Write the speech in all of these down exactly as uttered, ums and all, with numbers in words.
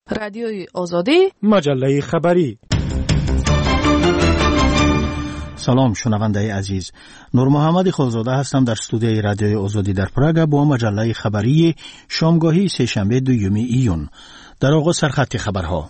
رادیوی آزادی، مجله خبری. سلام شنونده عزیز، نور محمد خالزاده هستم در استودیوی رادیوی آزادی در پراگ با مجله خبری شامگاهی سه‌شنبه دوم ایون. در آغاز سرخط خبرها.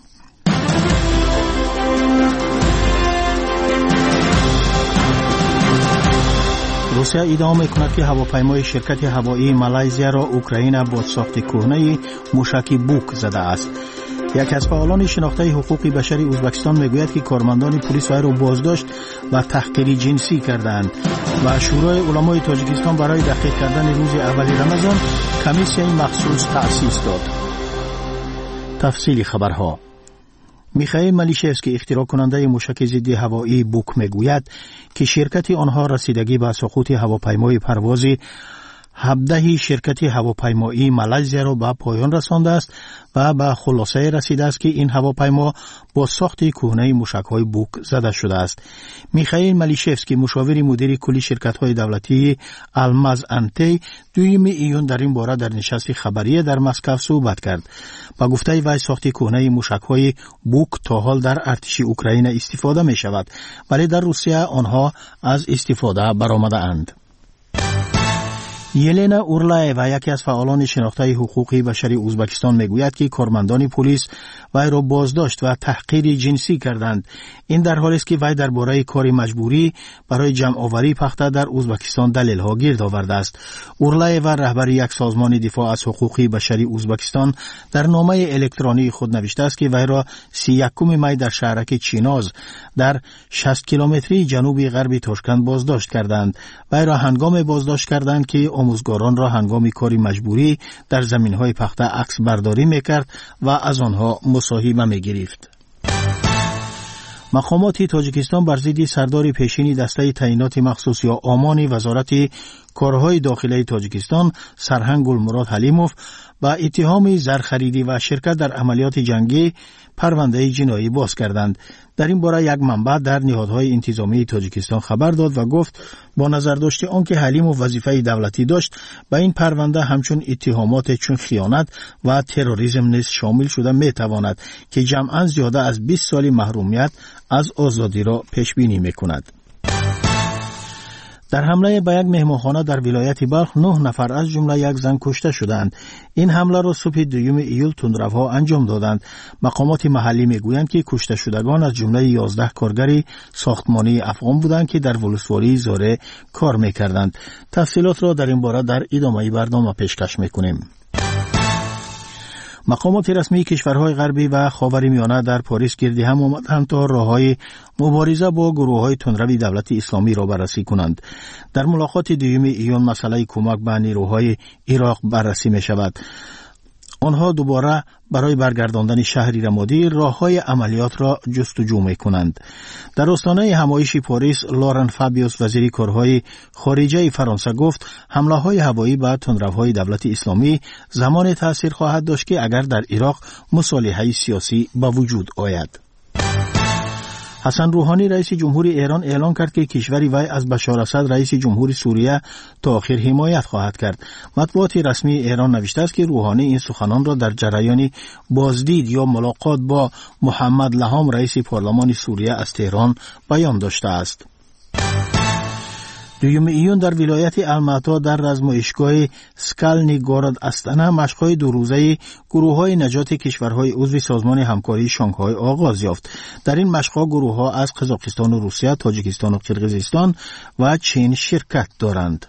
روسیه ادعا می‌کند که هواپیمای شرکت هوایی مالایزیا را اوکراین با ساخت کهنه موشک بوک زده است. یکی از فعالان شناخته حقوق بشری ازبکستان میگوید که کارمندان پلیس وی را بازداشت و تحقیر جنسی کردند و شورای علمای تاجیکستان برای دقیق کردن روز اول رمضان کمیسیای مخصوص تأسیس داد. تفصیل خبرها. میخائیل مالیشفسکی اختراع کننده موشک ضد هوایی بوک میگوید که شرکت آنها رسیدگی به سقوط هواپیمای پرواز هفده شرکت هواپیمایی مالایزیا را به پایان رسانده است و به خلاصه رسیده است که این هواپیما با ساخت کهنه موشک‌های بوک زده شده است. میخائیل مالیشفسکی مشاور مدیر کلی شرکت‌های دولتی الماز انتی دوم ایون در این باره در نشست خبری در مسکو صحبت کرد. با گفته وی ساخت کهنه موشک‌های بوک تا حال در ارتش اوکراین استفاده می‌شود، ولی در روسیه آنها از استفاده برآمده‌اند. یلنا اورلایوا یکی از فعالان شناخته حقوق بشری ازبکستان میگوید که کارمندان پلیس وی را بازداشت و تحقیر جنسی کردند. این در حالی است که وی درباره کار مجبوری برای جمع آوری پخته در ازبکستان دلیل‌ها گرد آورده است. اورلایوا رهبر یک سازمان دفاع از حقوق بشری ازبکستان در نامه الکترونی خود نوشته است که وی را سی و یکم می در شهرک چیناز در شصت کیلومتری جنوبی غربی تاشکند بازداشت کردند. وی را هنگام بازداشت کردند که آموزگاران را هنگام کاری مجبوری در زمین‌های پخته عکس برداری می‌کرد و از آنها مصاحبه می‌گرفت. مقامات تاجیکستان بر ضد سردار پیشین دسته تعیینات مخصوص یا آمان وزارت کارهای داخلی تاجیکستان سرهنگ گلمراد حلیموف با اتهام زرخریدی و شرکت در عملیات جنگی پرونده جنایی باز کردند. در این باره یک منبع در نهادهای انتظامی تاجیکستان خبر داد و گفت با نظر داشته آنکه حلیموف وظیفه دولتی داشت به این پرونده همچون اتهامات چون خیانت و تروریسم نیز شامل شده میتواند که جمعاً زیاده از بیست سال محرومیت از آزادی را پیش بینی میکند. در حمله به یک مهمانخانه در ولایت بلخ نه نفر از جمله یک زن کشته شدند. این حمله را صبح دوم ایول تندروها انجام دادند. مقامات محلی میگویند که کشته شدگان از جمله یازده کارگر ساختمانی افغان بودند که در ولسوالی زاره کار میکردند. تفصیلات را در این باره در ادامه برنامه پیشکش میکنیم. مقامات رسمی کشورهای غربی و خاورمیانه در پاریس گردی هم آمدند تا راههای مبارزه با گروه‌های تندرو دولت اسلامی را بررسی کنند. در ملاقات دوم ایون مسئله کمک به نیروهای عراق بررسی می شود. آنها دوباره برای برگرداندن شهر رمادی راههای عملیات را جستجو می کنند. در آستانه همایش پاریس لورن فابیوس وزیر کارهای خارجه فرانسه گفت حمله های هوایی به تندروهای دولت اسلامی زمان تأثیر خواهد داشت که اگر در عراق مصالحه سیاسی به وجود آید. حسن روحانی رئیس جمهور ایران اعلان کرد که کشوری وی از بشار اسد رئیس جمهور سوریه تا آخر حمایت خواهد کرد. مطبوعات رسمی ایران نوشته است که روحانی این سخنان را در جریان بازدید یا ملاقات با محمد لهام رئیس پارلمان سوریه از تهران بیان داشته است. دوم ایون در ولایت الماتا در رزمایشگاه سکالنی گورد استانه مشق‌های دو روزه گروه‌های نجات کشورهای عضو سازمان همکاری شانگهای آغاز یافت. در این مشق‌ها گروه‌ها از قزاقستان و روسیه، تاجیکستان و قرقیزستان و چین شرکت دارند.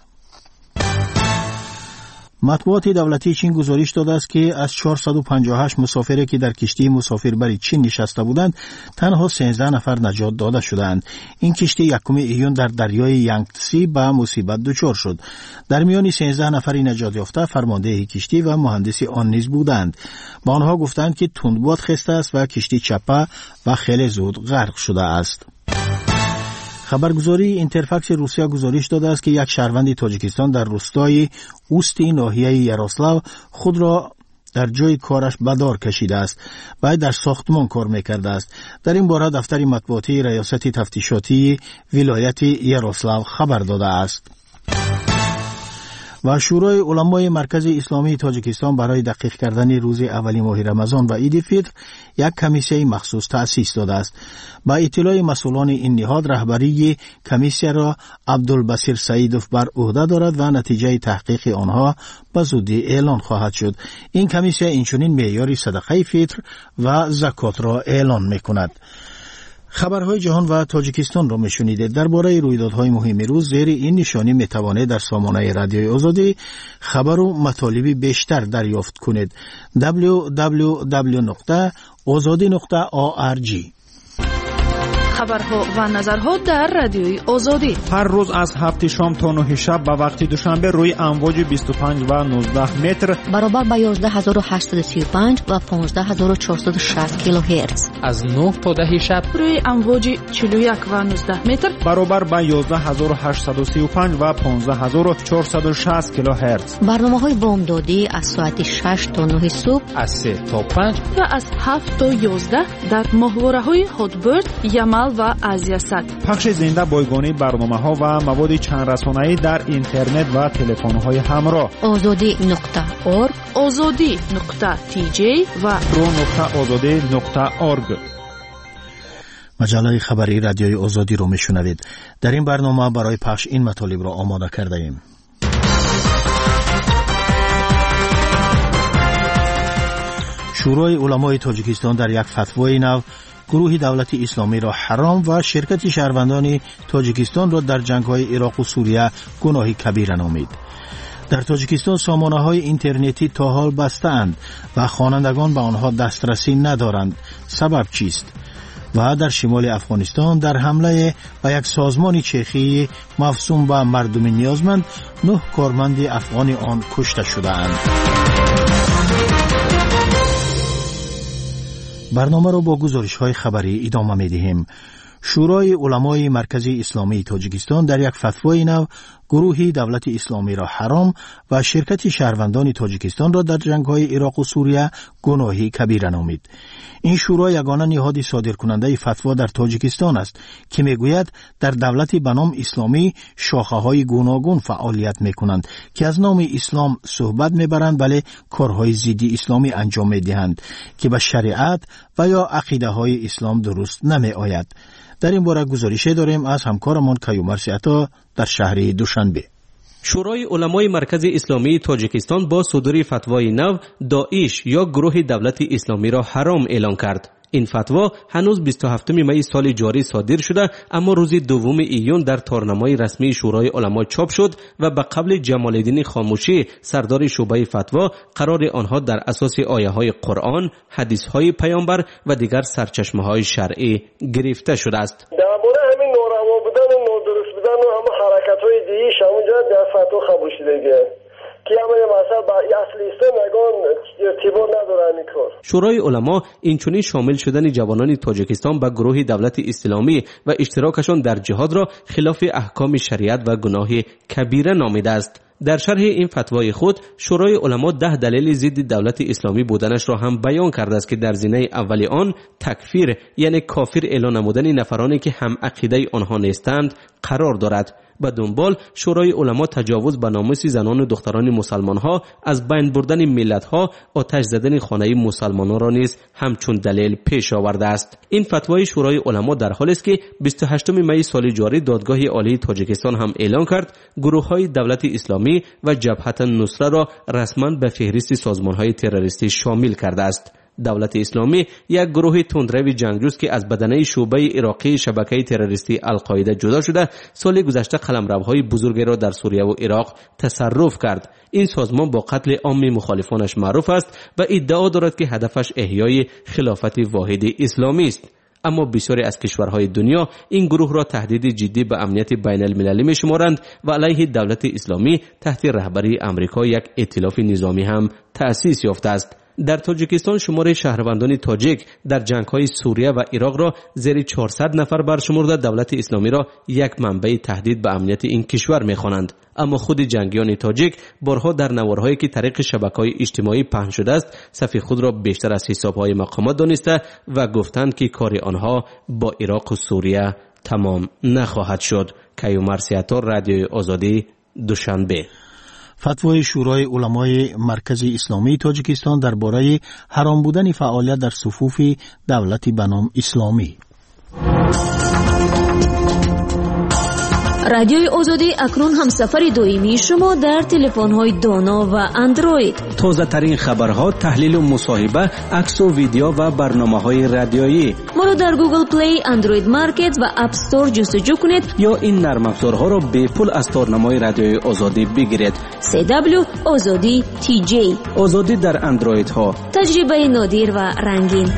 مطبوعات دولتی چین گزارش داده است که از چهارصد و پنجاه و هشت مسافری که در کشتی مسافربری چین نشسته بودند تنها سیزده نفر نجات داده شدند. این کشتی یکم ایون در دریای یانگتسی به مصیبت دچار شد. در میان سیزده نفری نجات یافته فرمانده کشتی و مهندس آن نیز بودند. با آنها گفتند که تندباد خسته است و کشتی چپه و خیلی زود غرق شده است. خبرگزاری اینترفکس روسیه گزارش داده است که یک شهروند تاجیکستان در روستای اوستی ناحیه یاروسلاو خود را در جای کارش به دار کشیده است و در ساختمان کار میکرده است. در این باره دفتر مطبوعاتی ریاست تفتیشاتی ولایت یاروسلاو خبر داده است. و شورای علمای مرکز اسلامی تاجیکستان برای دقیق کردن روز اولی ماه رمضان و عید فطر یک کمیسیه مخصوص تأسیس داده است. با اطلاع مسئولان این نهاد، رهبری کمیسیه را عبدالبصیر سعیدوف بر عهده دارد و نتیجه تحقیق آنها به زودی اعلان خواهد شد. این کمیسیه اینچنین معیار صدقه فطر و زکات را اعلان می‌کند. خبرهای جهان و تاجیکستان را میشنیدید. درباره رویدادهای مهم روز زیر این نشانی میتوانید در سامانه رادیوی آزادی خبر و مطالبی بیشتر دریافت کنید. دبلیو دبلیو دبلیو نقطه آزادی نقطه آ ار جی. خبرها و نظرها در رادیوی آزادی هر روز از هفت شام تا نه شب به وقت دوشنبه روی امواج بیست و پنج و نوزده متر برابر با یازده هزار و هشتصد و سی و پنج و پانزده هزار و چهارصد و شصت کیلوهرتز، از نه تا ده شب روی امواج چهل و یک و نوزده متر برابر با یازده هزار و هشتصد و سی و پنج و پانزده هزار و چهارصد و شصت کیلوهرتز. برنامه‌های بامدادی از ساعت شش تا نه صبح، از سه تا پنج و از هفت تا یازده در ماهواره‌های هاتبرد، یمل و آزیاست. پخش زنده بایگانی برنامه‌ها و مواد چند رسانه‌ای در اینترنت و تلفن‌های همراه. آزادی نقطه اورگ، آزادی نقطه تی جی و پرو نقطه آزادی نقطه اورگ. مجله خبری رادیوی آزادی رو میشنوید. در این برنامه برای پخش این مطالب را آماده کرده ایم. شورای علمای تاجیکستان در یک فتوای نو گروه دولت اسلامی را حرام و شرکت شهروندان تاجیکستان را در جنگ‌های عراق و سوریه گناهی کبیره نامید. در تاجیکستان سامانه‌های اینترنتی تا حال بسته‌اند و خوانندگان به آنها دسترسی ندارند. سبب چیست؟ و در شمال افغانستان در حمله به یک سازمان چرخی مفصوم به مردم نیازمند، نه کارمند افغان آن کشته شده‌اند. برنامه را با گزارش‌های خبری ادامه می‌دهیم. شورای علمای مرکز اسلامی تاجیکستان در یک فتوای نو گروه دولت اسلامی را حرام و شرکت شهروندان تاجیکستان را در جنگ‌های عراق و سوریه گناهی کبیره نامید. این شورا یگانه نهاد صادرکننده فتوا در تاجیکستان است که میگوید در دولت به نام اسلامی شاخه‌های گوناگون فعالیت میکنند که از نام اسلام صحبت میبرند، ولی کارهای ضد اسلامی انجام میدهند که به شریعت و یا عقیده‌های اسلام درست نمیآید. در این باره گزارش داریم از همکارمان کیومرث عطا در شهر دوشنبه. شورای علمای مرکز اسلامی تاجیکستان با صدور فتوای نو داعش یا گروه دولت اسلامی را حرام اعلان کرد. این فتوا هنوز بیست و هفتم می سال جاری صادر شده، اما روز دوم ایون در تارنمای رسمی شورای علما چاپ شد و به قبل جمال الدین خاموشی سردار شعبه فتوا قرار آنها در اساس آیه های قرآن، حدیث های پیامبر و دیگر سرچشمه های شرعی گرفته شده است. درباره همین ناروا بودن و نادرست بودن و همه حرکت های دیگه شمونجا در فتوا قبول شده که همه مثلا با اصل اسلام نگان ارتباط نداره این کار. شورای علما اینچنین شامل شدن جوانان تاجیکستان به گروه دولت اسلامی و اشتراکشان در جهاد را خلاف احکام شریعت و گناه کبیره نامیده است. در شرح این فتوای خود شورای علما ده دلیل ضد دولت اسلامی بودنش را هم بیان کرده است که در زینه اولی آن تکفیر یعنی کافر اعلان نمودن نفرانی که هم عقیده آنها نیستند قرار دارد. به دنبال شورای علما تجاوز به ناموس زنان و دختران مسلمان ها، از بین بردن ملت ها، آتش زدن خانه مسلمانان را نیز همچون دلیل پیش آورده است. این فتوای شورای علما در حالی است که بیست و هشتم می سال جاری دادگاه عالی تاجیکستان هم اعلان کرد گروه های دولت اسلامی و جبهت النصره را رسما به فهرست سازمان های تروریستی شامل کرده است. دولت اسلامی یک گروه تندرو جنگجوست که از بدنه شعبه عراقی شبکه تروریستی القاعده جدا شده سال گذشته قلمروهای بزرگی را در سوریه و عراق تصرف کرد. این سازمان با قتل عام مخالفانش معروف است و ادعا دارد که هدفش احیای خلافت واحد اسلامی است. اما بسیاری از کشورهای دنیا این گروه را تهدید جدی به امنیت بین المللی می شمارند و علیه دولت اسلامی تحت رهبری آمریکا یک ائتلاف نظامی هم تأسیس یافته است. در تاجیکستان شمار شهروندان تاجیک در جنگ‌های سوریه و عراق را زیر چهارصد نفر برشمرده دولت اسلامی را یک منبع تهدید به امنیت این کشور می‌خوانند. اما خود جنگیان تاجیک بارها در نوارهایی که طریق شبکه‌های اجتماعی پخش شده است صف خود را بیشتر از حساب‌های مقامات دانسته و گفتند که کار آنها با عراق و سوریه تمام نخواهد شد. کیومرث عطا، رادیوی آزادی، دوشنبه. فتوای شورای علمای مرکز اسلامی تاجیکستان درباره حرام بودن فعالیت در صفوف دولت به نام اسلامی. رادیوی آزادی اکنون هم سفر دائمی شما در تلفن‌های دانا و اندروید. تازه ترین خبرها، تحلیل و مصاحبه، عکس و ویدیو و برنامه‌های رادیویی. ما را در گوگل پلی، اندروید مارکت و اپ استور جستجو کنید یا این نرم افزارها را به پول از تارنمای رادیوی آزادی بگیرید. سی دبلیو آزادی تی جی. آزادی در اندروید ها. تجربه نادر و رنگین.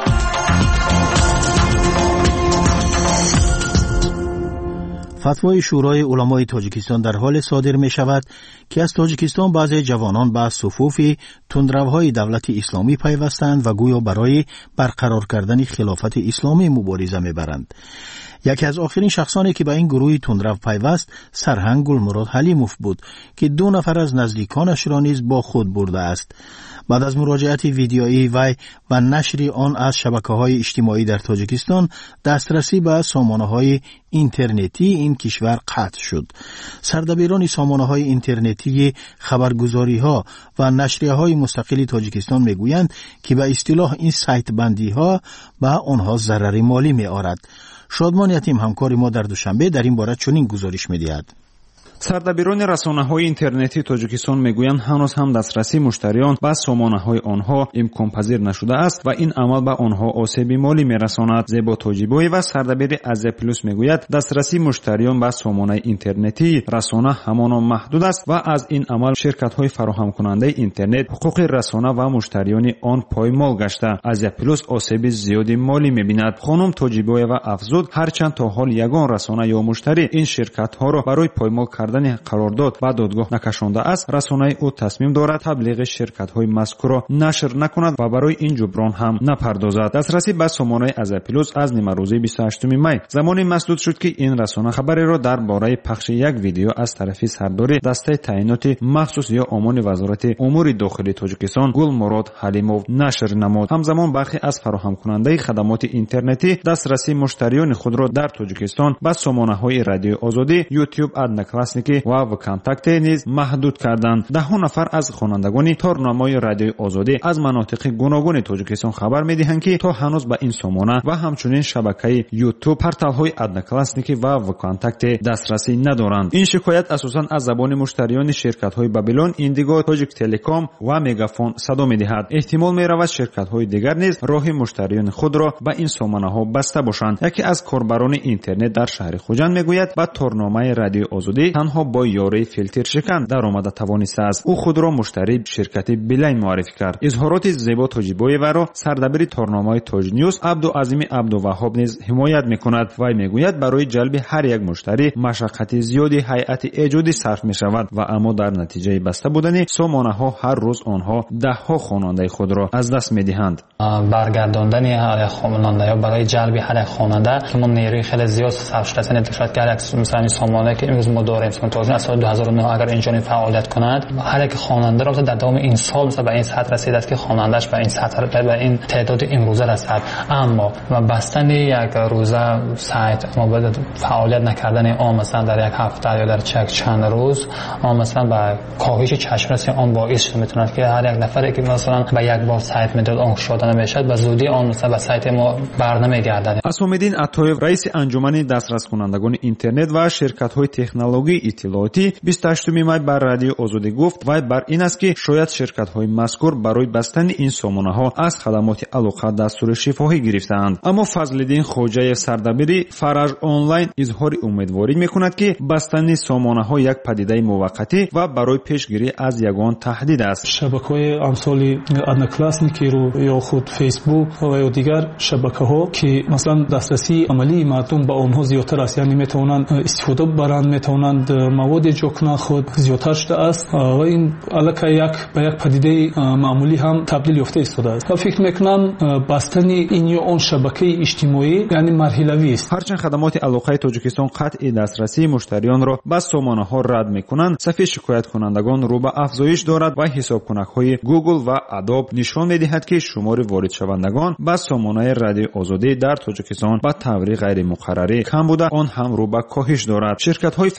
فتوای شورای علمای تاجیکستان در حال صادر می شود که از تاجیکستان بعضی جوانان به صفوف تندروهای دولت اسلامی پیوستند و گویا برای برقرار کردن خلافت اسلامی مبارزه می برند. یکی از آخرین شخصانی که به این گروه تندرو پیوست سرهنگ گلمراد حلیموف بود که دو نفر از نزدیکانش را نیز با خود برده است. بعد از مراجعت ویدیویی وی و نشر آن از شبکه‌های اجتماعی در تاجیکستان، دسترسی به سامانه‌های اینترنتی این کشور قطع شد. سردبیران سامانه‌های اینترنتی خبرگزاری‌ها و نشریه‌های مستقل تاجیکستان می‌گویند که به اصطلاح این سایت بندی‌ها به آنها ضرر مالی می‌آورد. شادمان یتیم همکار ما در دوشنبه در این باره چنین گزارش می‌دهد. سردبیران رسانه‌های اینترنتی تاجیکستان میگویند هنوز هم دسترسی مشتریان به سامانه‌های آنها امکان‌پذیر نشده است و این عمل به آنها آسیب مالی می‌رساند. زیبا تاجیبوی و سردبیر از پلوس میگوید دسترسی مشتریان به سامانه اینترنتی رسانه همانا محدود است و از این عمل شرکت‌های فراهم کننده اینترنت حقوق رسانه و مشتریان آن پایمال گشته. از پلوس آسیب زیادی مالی می‌بیند. خانم تاجیبوی و افزود هرچند تا حال یگان رسانه یا مشتری این شرکت‌ها را برای پایمال کردن قرارداد و دادگاه نکشانده است، رسانه او تصمیم دارد تبلیغ شرکت‌های مذکور را نشر نکند و برای این جبران هم نپردازد. دسترسی به سامانه از پلوس از نیمه روزی بیست و هشتم می زمانی مسدود شد که این رسانه خبری را درباره پخش یک ویدیو از طرف سردار دسته تعیینات مخصوص یا امور وزارت امور داخلی تاجیکستان گلمراد حلیموف نشر نمود. همزمان برخی از فراهم کننده خدمات اینترنتی دسترسی مشتریان خود را در تاجیکستان به سامانه‌های رادیو آزادی، یوتیوب، ادنکلاسنیک و وکانتاکت نیز محدود کردند. ده نفر از خوانندگان تارنمای رادیو آزادی از مناطق گوناگون تاجیکستان خبر می‌دهند که تا هنوز به این سامانه و همچنین شبکه یوتیوب، پورتال‌های ادنکلاسنیک و وکانتاکت دسترسی ندارند. این شکایت اساساً از زبان مشتریان شرکت‌های بابلون، ایندیگو، تاجیک تلکام و مگافون صدا می‌دهد. احتمال می‌رود شرکت‌های دیگر نیز راه مشتریان خود را به این سامانه‌ها بسته باشند. یکی از کاربران اینترنت در شهر خوجند می‌گوید با تارنمای رادیو آزادی تنها با یاری فیلتر شکن در آمده توانسته است. او خود را مشتری شرکت بیلین معرفی کرد. اظهارات زیبا تاجیبوی و را سردبیر تارنمای تاج نیوز عبدالعظیم عبدالوهاب نیز حمایت می‌کند و میگوید برای جلب هر یک مشتری مشقت زیادی هیئت ایجادی صرف می‌شود و اما در نتیجه بسته بودن سامانه‌ها هر روز آنها ده‌ها خواننده خود را از دست می‌دهند. برگرداندن هر خواننده یا برای جلب هر یک خواننده که ما نیروی خیلی زیاد صرف شده است. نتیجه که مثلا سامانه که امروز ما داریم از سال دو هزار و نه اگر اینجوری فعالیت کند هر یک خواننده را در دوام این سال به این سطح رسیده است که خواننده‌اش به این سطح به این تعداد امروزه رسد. اما بستن یک روزه سایت ما باید فعالیت نکردن آن مثلا در یک هفته یا در چک چند روز آن مثلا به کاهش چشمرسی آن باعث شده میتونه که هر یک نفری که مثلا به یک بار سایت میداد آن شده نمیشد به زودی آن مثلا به سایت ما برنمیگردد. اسام‌الدین عطایف رئیس انجمن دسترس کنندگان اینترنت و شرکت‌های تکنولوژی اطلاعاتی بیست و هشتم می بر رادیو آزادی گفت و بر این است که شاید شرکت‌های مذکور برای بستن این سامانه‌ها از خدمات علاقه دستور شفاهی گرفتند. اما فضل‌الدین خوجه سردبیر فرج آنلاین اظهار امیدواری می‌کند که بستن سامانه‌ها یک پدیده موقتی و برای پیشگیری از یگان تهدید است. شبکه‌های امثال ادنکلاسنیک رو یا خود فیسبوک و یا دیگر شبکه‌ها که مثلا دسترسی عملی مردم به آنها زیادتر است، یعنی می‌توانند استفاده ببرند، می‌توانند مواد جوکنا خود زیادتر شده است و این علاقه یک به یک پدیده معمولی هم تبدیل یافته ایستاده است. و فکر میکنم بستن این یا اون شبکه اجتماعی یعنی مرحله‌ای است. هرچند خدمات علاقه تاجیکستان قطع دسترسی مشتریان را به سامانه ها رد میکنند، صفحه شکایت کنندگان رو به افزایش دارد و حساب کنک‌های گوگل و ادوب نشان میدهد که شمار وارد شوندگان به سامانه رادیو آزادی در تاجیکستان به طور غیر مقرری کم بوده، آن هم رو به کاهش دارد. شرکت‌های فراهم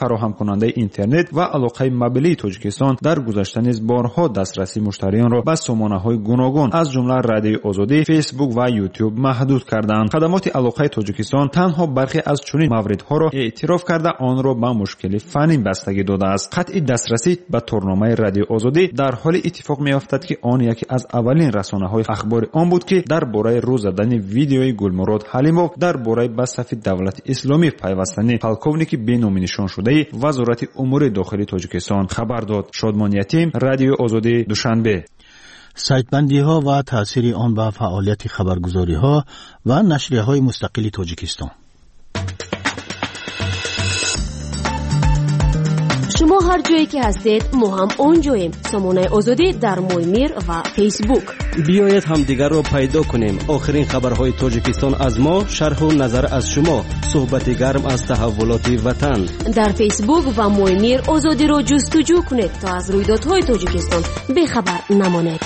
کننده اینترنت و علاقه مبلی تاجیکستان در گذشته نیز بارها دسترسی مشتریان را به سامانه‌های گوناگون از جمله رادیوی آزادی، فیسبوک و یوتیوب محدود کردند. خدمات علاقه تاجیکستان تنها برخی از چنین موردها را اعتراف کرده آن را به مشکل فنی بستگی داده است. قطع دسترسی به تورنمه رادیو آزادی در حال اتفاق می‌افتد که آن یکی از اولین رسانه‌های اخبار آن بود که درباره روز زدن ویدیوی گلمراد حلیموف درباره به صف دولت اسلامی پیوستن پالکونیک بین‌نامی نشان شده وزارت امور داخلی تاجیکستان خبر داد. شادمان یتیم، رادیو آزادی، دوشنبه. سایت‌بندی ها و تأثیر آن به فعالیت خبرگزاری ها و نشریه های مستقل تاجیکستان. شما هر جایی که هستید ما هم اونجاییم. سامانه آزادی در مویمیر و فیسبوک. بیایید همدیگر را پیدا کنیم. آخرین خبرهای تاجیکستان از ما، شرح و نظر از شما، صحبت گرم از تحولات وطن. در فیسبوک و مویمیر آزادی را جستجو کنید تا از رویدادهای تاجیکستان بخبر نمانید.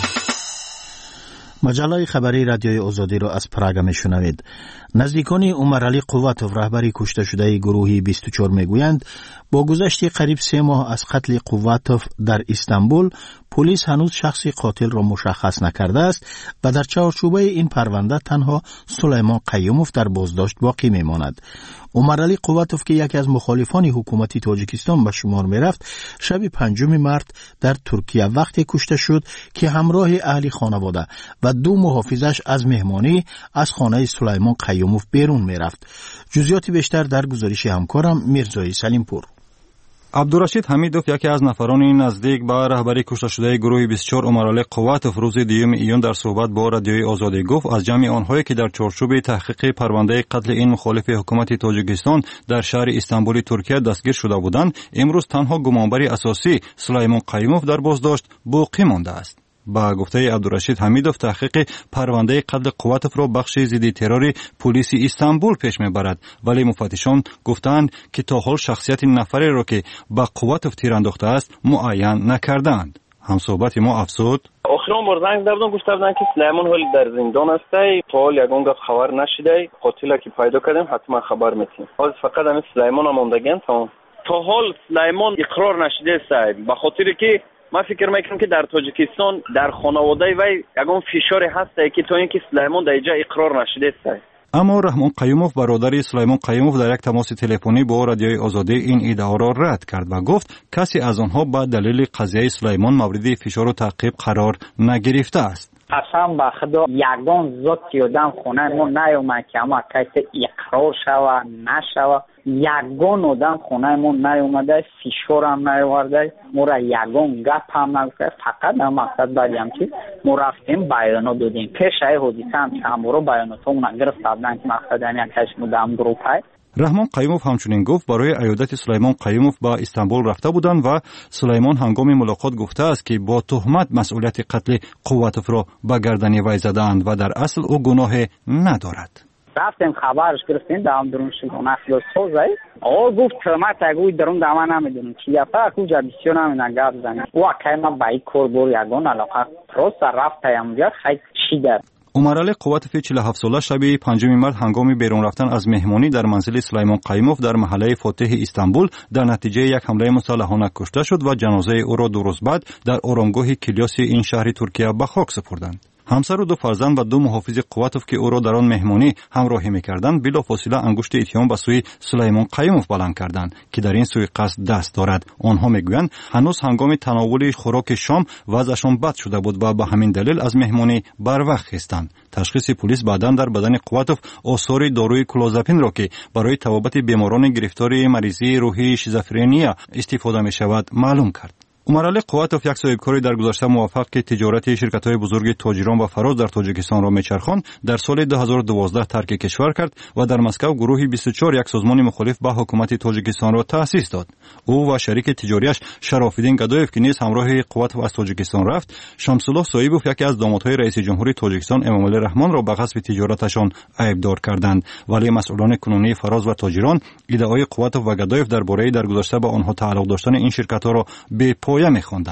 مجله خبری رادیوی آزادی را از پراگ میشنوید. نزدیکان عمرعلی قواتوف رهبری کشته شده گروهی بیست و چهار میگویند با گذشت قریب سه ماه از قتل قواتوف در استانبول پلیس هنوز شخص قاتل را مشخص نکرده است و در چارچوبه این پرونده تنها سلیمان قیوموف در بازداشت باقی میماند. عمرعلی قواتوف که یکی از مخالفان حکومتی تاجیکستان به شمار میرفت شب پنجم مارس در ترکیه وقتی کشته شد که همراه اهل خانواده و دو محافظش از مهمانی از خانه سلیمان قیوموف بیرون میرفت. جزئیات بیشتر در گزارش همکارم میرزای سلیمپور. عبدالرشید حمیدوف یکی از نفران نزدیک به رهبری کشته شده گروه بیست و چهار عمرعلی قواتوف روز دیوم ایون در صحبت با رادیوی آزادی گفت از جمع آنهایی که در چارچوب تحقیق پرونده قتل این مخالف حکومت تاجیکستان در شهر استانبول ترکیه دستگیر شده بودند، امروز تنها گمانبر اساسی سلیمان قیوموف در بازداشت باقی مانده است. با گفته عبدالرشید حمیدوف تحقیق پرونده قتل قواتوف را بخش ضد ترور پلیس استانبول پیش میبرد، ولی مفتشان گفتند که تا حال شخصیت نفری را که با قواتوف تیر انداخته است معین نکردند. هم صحبت ما افزود آخران بار زنگ زدن گفتن که سلیمان حال در زندان است، تا حال یگان گفت خبر نشده، قاتل که پیدا کردیم حتما خبر میتیم. حال فقط همین سلیمان ماندگان تا تا حال سلیمان اقرار نشده است، به خاطر که من فکر میکنم که در تاجیکستان در خانواده وی یگان فشار هست که تا اینکه سلیمان در اینجا اقرار نشده است. اما رحمان قیوموف برادر سلیمان قیوموف در یک تماس تلفنی با رادیوی آزادی این ادعا را رد کرد و گفت کسی از آنها به دلیل قضیه سلیمان مورد فشار و تعقیب قرار نگرفته است. قسم به خدا یگان ذات یادم خونه ما نیومد که اما کسی اقرار شوه نشوه، یگان آدم خونه ما نیومده، فشار هم نیورده، ما را یگان گپ هم نگفته. فقط هم مقصد داریم که ما رفتیم بیانات دادیم پیش ای حدیثه هم چند بارو بیانات همون گرفت بودن که مقصد هم یکیش مدام گروپ های. رحمان قیوموف همچنین گفت برای عیادت سلیمان قیوموف با استانبول رفته بودند و سلیمان هنگام ملاقات گفته است که با تهمت مسئولیت قتل قواتوف را به گردن وی زدند و در اصل او گناه ندارد. رفتیم خبرش گرفتیم دام درون شدن اخلاص سوزای او گفت تهمت اگوی درون دام نمیدونم چیه فقط کجا بسیار نمیدونم گپ زنه او کایما بای کور بور یگان علاقه پروس رفتم یا خیلی شیدر. عمرعلی قواتوف چهل و هفت ساله شب پنجم مارس هنگام بیرون رفتن از مهمانی در منزل سلیمان قیوموف در محله فاتح استانبول در نتیجه یک حمله مسلحانه کشته شد و جنازه او را دو روز بعد در آرامگاه کلیاسی این شهر ترکیه به خاک سپردند. همسر و دو فرزند و دو محافظ قواتوف که او را در آن مهمانی همراهی می‌کردند بلافاصله انگشت اتهام به سوی سلیمان قیوموف بلند کردند که در این سوی قصد دست دارد. آنها میگویند هنوز هنگام تناول خوراک شام وضعشان بد شده بود و به همین دلیل از مهمانی بر وقت خستند. تشخیص پلیس بعداً در بدن قواتوف آثار داروی کلوزاپین را که برای طبابت بیماران گرفتار مریضی روحی شیزوفرنیا استفاده می‌شود معلوم کرد. عمرعلی قواتوف یک صاحبکاری در گذشته موفق که تجارت شرکت‌های بزرگ تاجران و فراز در تاجیکستان را میچرخاند در سال دو هزار و دوازده ترک کشور کرد و در مسکو گروه بیست و چهار یک سازمان مخالف به حکومت تاجیکستان را تأسیس داد. او و شریک تجاریش شرافالدین گدایف که نیز همراه قواتوف از تاجیکستان رفت، شمس‌الله صایبوف یکی از دامادهای رئیس جمهوری تاجیکستان امامعلی رحمان را به غصب تجارتشان عیبدار کردند، ولی مسئولان کنونی فراز و تاجران ادعای قواتوف و گدایف درباره در گذشته به آنها تعلق داشتن این شرکت‌ها را به پایه می‌خواندند.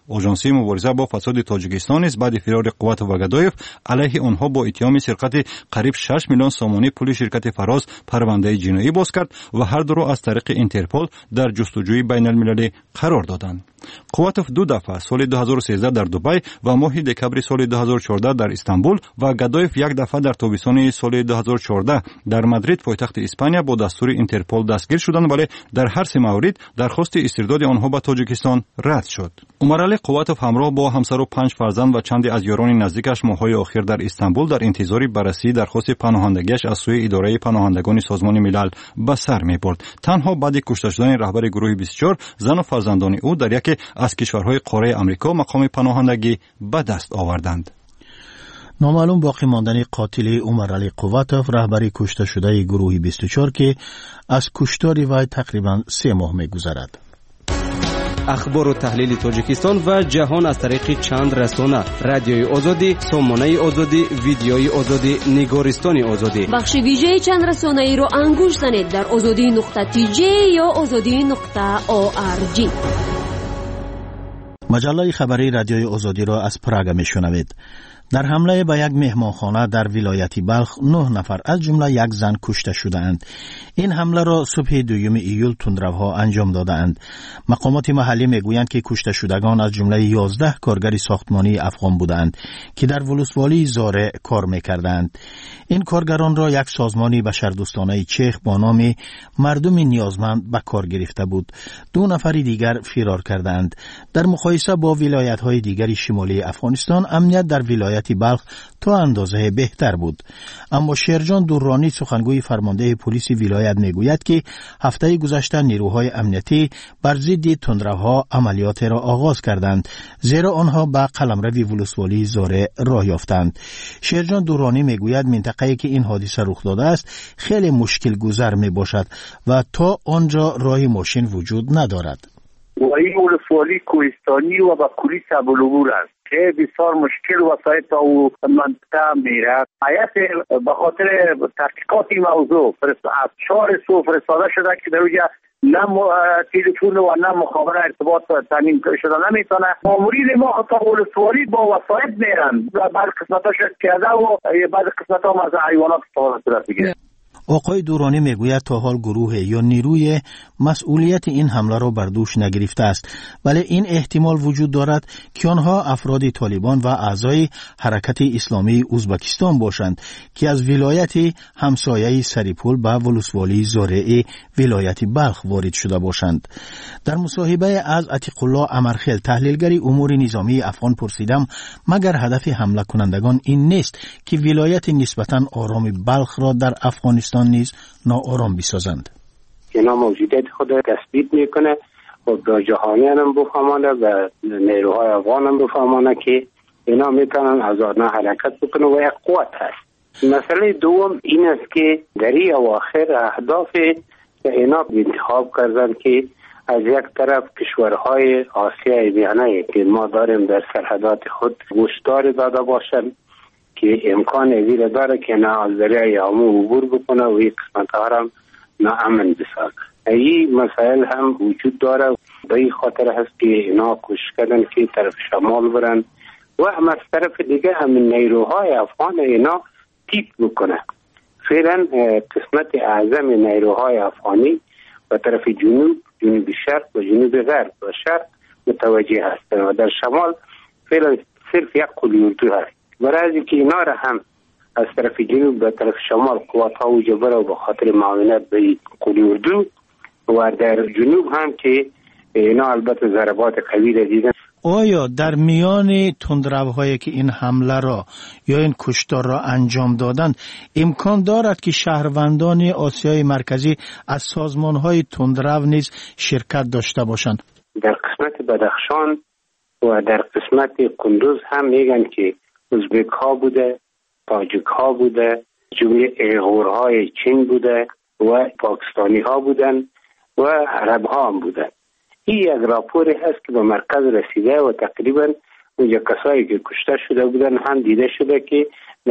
آژانسی مبارزه با فساد تاجیکستان است بعد فرار قوات وگدایف علیه آنها با اتهام سرقت قریب شش میلیون سومانی پول شرکت فراز پرونده جنایی باز کرد و هر دو را از طریق اینترپل در جستجوی بین المللی قرار دادند. قواتوف دو دفعه سال دو هزار و سیزده در دبی و ماه دکبر سال دو هزار و چهارده در استانبول و گدایف یک دفعه در تابستان سال دو هزار و چهارده در مادرید پایتخت اسپانیا با دستور اینترپل دستگیر شدند، ولی در هر سه مورد درخواست استرداد آنها به تاجیکستان رد شد. عمرعلی قواتوف همراه با همسر و پنج فرزند و چندی از یاران نزدیکش ماه‌های اخیر در استانبول در انتظار بررسی درخواست پناهندگیش از سوی اداره پناهندگان سازمان ملل به سر می‌برد. تنها بعد کشته شدن رهبر گروه بیست و چهار زن و فرزندان او در یکی از کشورهای قاره آمریکا مقام پناهندگی به دست آوردند. نامعلوم باقی ماندن قاتل عمرعلی قواتوف رهبر کشته شده گروه بیست و چهار که از کشتار وی تقریبا سه ماه می‌گذرد. اخبار و تحلیل تاجیکستان و جهان از طریق چند رسانه: رادیوی آزادی، سامانه آزادی، ویدیوی آزادی، نگارستان آزادی. بخش ویژه چند رسانه ای رو انگوش زنید در آزادی نقطه تی جی یا آزادی نقطه او آر جی. مجله خبری رادیوی آزادی را از پراگ میشنوید. در حمله به یک مهمانخانه در ولایت بلخ نه نفر از جمله یک زن کشته شدند. این حمله را صبح دوم ایول تندروها انجام دادند. مقامات محلی میگویند که کشته شدگان از جمله یازده کارگر ساختمانی افغان بودند که در ولسوالی زاره کار میکردند. این کارگران را یک سازمان بشردوستانه چیخ با نام مردم نیازمند به کار گرفته بود. دو نفر دیگر فرار کردند. در مقایسه با ولایت‌های دیگر شمالی افغانستان امنیت در ولایت بلخ تا اندازه بهتر بود. اما شیرجان دورانی سخنگوی فرمانده پلیس ولایت میگوید که هفته گذشته نیروهای امنیتی بر ضد تندروها عملیات را آغاز کردند، زیرا آنها به قلمرو ولسوالی زاره راه یافتند. شیرجان دورانی میگوید منطقه‌ای که این حادثه رخ داده است خیلی مشکل گذر می باشد و تا آنجا راه ماشین وجود ندارد. و این ولسوالی کوهستانی و با کلی سبلوبور است که بسیار مشکل وسایل تا او منطقه میره. حیات به خاطر تحقیقات این موضوع از چهار صبح فرستاده شده که در اونجا نه تلفن و نه مخابره ارتباط تامین شده نمیتونه. مامورین ما تا ولسوالی با وسایل میرن و بعض قسمتاش پیاده و بعض قسمتا از حیوانات استفاده صورت میگیره. آقای دورانی میگوید تا حال گروه یا نیروی مسئولیت این حمله را بر دوش نگرفته است، ولی این احتمال وجود دارد که آنها افراد طالبان و اعضای حرکت اسلامی ازبکستان باشند که از ولایت همسایه سریپول به ولسوالی زارعی ولایت بلخ وارد شده باشند. در مصاحبه از عتیق الله امرخیل تحلیلگر امور نظامی افغان پرسیدم مگر هدف حمله کنندگان این نیست که ولایت نسبتاً آرام بلخ را در افغانستان نیز ناآرام بسازند؟ اینا موجودیت خود تثبیت میکنه و به جهانیان هم بفهمانه و نیروهای افغان هم بفهمانه که اینا میتونن آزادانه حرکت بکنه و یک قوت هست. مسئله دوم این است که در این اواخر اهداف اینا انتخاب کردن که از یک طرف کشورهای آسیای میانه که ما داریم در سرحدات خود گوشتار داده باشند که امکان ویره داره که نه از دریای آمو عبور بکنه و یک قسمت ها هم ناامن بسازه. این مسائل هم وجود داره. به این خاطر هست که اینا کوشش کردن که طرف شمال برن و هم از طرف دیگه همین نیروهای افغان اینا تیپ بکنه. فعلا قسمت اعظم نیروهای افغانی و طرف جنوب، جنوب شرق و جنوب غرب و شرق متوجه هستن و در شمال فعلا صرف یک قلی اردو هست. برای اینکه اینا را هم از طرف جنوب به طرف شمال قوات ها و جبره و به خاطر معاونت به قلی اردو و در جنوب هم که اینا البته ضربات قوی را دیدن. آیا در میان تندروهایی که این حمله را یا این کشتار را انجام دادند امکان دارد که شهروندان آسیای مرکزی از سازمان‌های تندرو نیز شرکت داشته باشند؟ در قسمت بدخشان و در قسمت کندوز هم میگن که ازبک ها بوده، تاجیک ها بوده، جمله ایغورهای چین بوده و پاکستانی ها بودن و عرب ها هم بودن. این یک راپوری هست که به مرکز رسیده و تقریبا اونجا کسایی که کشته شده بودن هم دیده شده که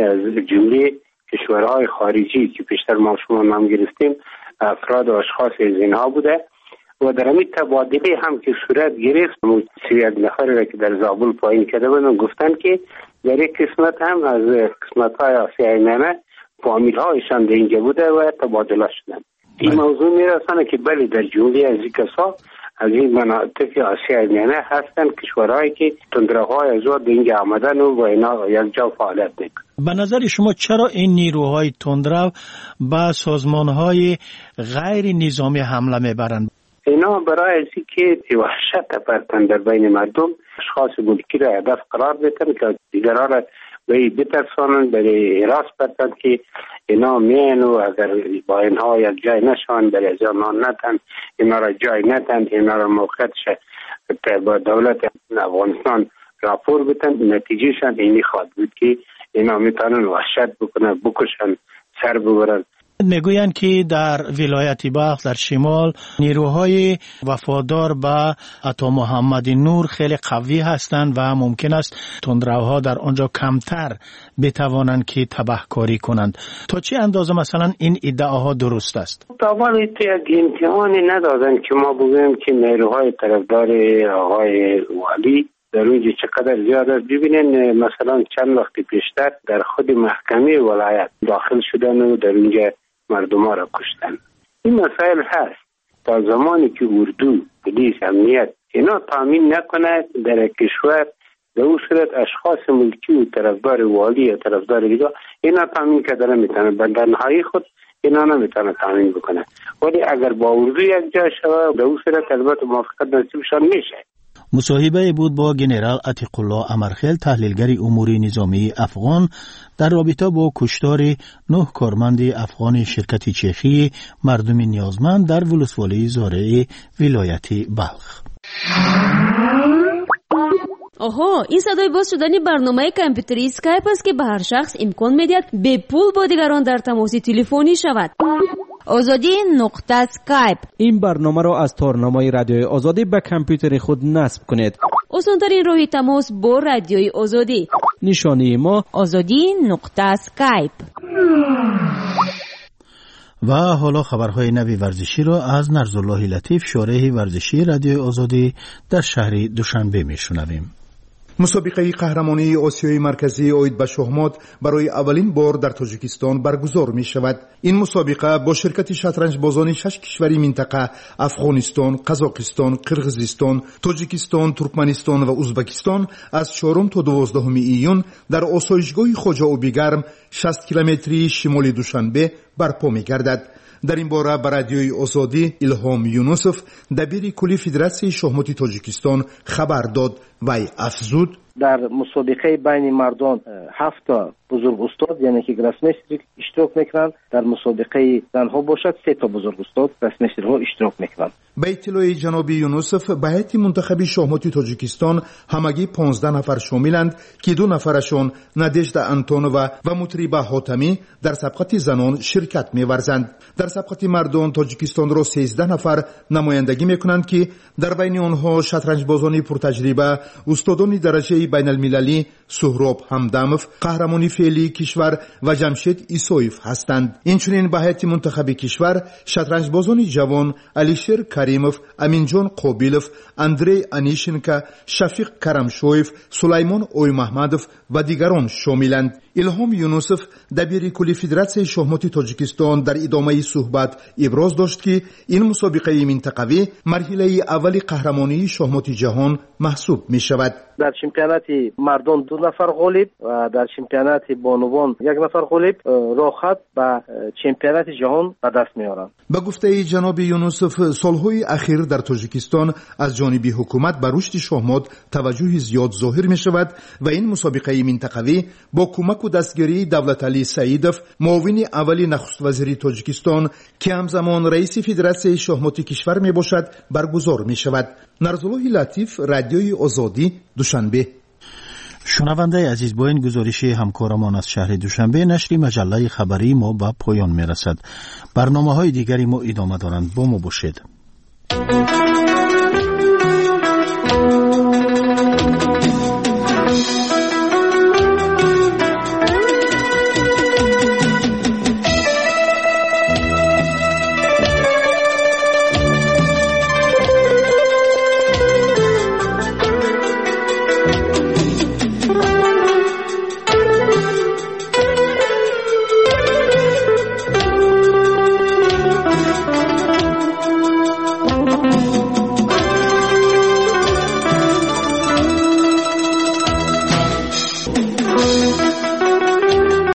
جمله کشورهای خارجی که پیشتر ما شما نام گرفتیم افراد و اشخاص از اینها بوده و در همین تبادله هم که صورت گرفت، سی یک نفری را که در زابل پایین کرده بودن گفتن که در یک قسمت هم از قسمت های آسیای میانه فامیل هایشان در اینجا بوده و تبادله شدن. این موضوع میرسانه که بله در جمله از این کسا از این مناطق آسیای میانه هستن کشورهایی که تندرهای از در اینجا آمدن و اینا یک جا فعالیت میکنن. به نظر شما چرا این نیروهای تندرو با سازمانهای غیر نظامی حمله میبرند؟ اینا برای ازی که وحشت پرتن در بین مردم، اشخاص ملکی را هدف قرار بدن که دیگرها را به بترسانن، برای حراس بدن که اینا مین و اگر با اینها یک جای نشان برای از آنها ندن، اینا را جای ندن، اینا را موقعش با دولت افغانستان راپور بدن. نتیجهشان اینی خواهد بود که اینا میتونن وحشت بکنن، بکشن، سر ببرن. میگویند که در ولایت بلخ در شمال نیروهای وفادار به عطا محمد نور خیلی قوی هستند و ممکن است تندروها در آنجا کمتر بتوانند که تبهکاری کنند. تا چه اندازه مثلا این ادعاها درست است؟ طبعا تو یک امتحانی ندادن که ما بگوییم که نیروهای طرفدار آقای والی در اونجا چقدر زیاد است. ببینین مثلا چند وقت پیشتر در خود محکمه ولایت داخل شدن و در اونجا مردم ها را کشتن. این مسائل هست. تا زمانی که اردو، پلیس، امنیت اینا تامین نکنه در کشور، در اون صورت اشخاص ملکی و طرفدار والی یا طرفدار دیگه اینا تامین کردن نمیتونه، بندرنهایی خود اینا نمیتونه تامین بکنه. ولی اگر با اردو یک جا شود در اون صورت البته موافقت نصیبشان میشه. مصاحبه بود با جنرال عتیق الله امرخیل، تحلیلگر امور نظامی افغان، در رابطه با کشتار نه کارمند افغان شرکت چرخی مردم نیازمند در ولسوالی زارع ولایت بلخ. آها، این صدای باز شدن برنامه کامپیوتری اسکایپ است که به هر شخص امکان میدهد به پول با دیگران در تماس تلفنی شود. آزادی نقطه اسکایپ. این برنامه را از تارنمای رادیوی آزادی به کامپیوتر خود نصب کنید. آسان‌ترین راه تماس با رادیوی آزادی. نشانی ما آزادی نقطه اسکایپ. و حالا خبرهای نوی ورزشی را از نرزالله لطیف، شارح ورزشی رادیوی آزادی در شهر دوشنبه میشنویم. مسابقه قهرمانی آسیای مرکزی اوید به شهمات برای اولین بار در تاجیکستان برگزار می شود. این مسابقه با شرکت شطرنج بازان شش کشوری منطقه افغانستان، قزاقستان، قرغیزستان، تاجیکستان، ترکمنستان و ازبکستان از چهارم تا دوازدهم ایون در آسایشگاه خواجه آبیگرم شصت کیلومتری شمال دوشنبه برپا می گردد. در این باره به رادیوی آزادی الهام یونوسف، دبیر کلی فدراسیون شахмати تاجیکستان خبر داد و افزود در مسابقه بین مردان هفت تا بزرگ استاد یعنی که گراسمستر اشتراک میکنند، در مسابقه زنها باشد سه تا بزرگ استاد گراسمسترها اشتراک میکنند. به اطلاع جناب یونوسف، به هیئت منتخب شахмати تاجیکستان همگی پانزده نفر شاملند که دو نفرشان نادژدا انتونووا و مطربه حاتمی در سبقت زنان شرکت می‌ورزند. در سبقت مردان تاجیکستان را سیزده نفر نمایندگی میکنند که در بین آنها شطرنج بازان پرتجربه استادان درجه بین المللی سهراب همدمов قهرمانی فعلی کشور و جمشید ایسویف هستند. اینچنین به هیئت منتخب کشور شطرنج بازان جوان علیشیر کریموف، امینجان قابیلوف، اندری انیشنکا، شفیق کرمشویف، سلیمان اوی محمدوف و دیگران شاملند. الهام یونوسف، دبیر کلی فدراسیون شахмати تاجیکستان، در ادامه صحبت ابراز داشت که این مسابقه منطقوی مرحله اولی قهرمانی شахмати جهان محسوب می شود. در چمپیونات مردان دو نفر غالب و در چمپیونات بانوان یک نفر غالب راحت به چمپیونات جهان به دست میارند. به گفته جناب یونوسف، سالهای اخیر در تاجیکستان از جانب حکومت به رشد شахмат توجه زیاد ظاهر می شود و این مسابقه منطقوی با کمک و دستگیری دولت علی سعیدوف، معاون اولی نخست وزیر تاجیکستان که همزمان رئیس فدراسیون شахмати کشور می باشد برگزار می شود. نرزالله لطیف، رادیوی آزادی، دوشنبه. شنونده عزیز، با این گزارش همکارمان از شهر دوشنبه نشر مجله خبری ما به پایان می رسد. برنامه های دیگری ما ادامه دارند. با ما باشید.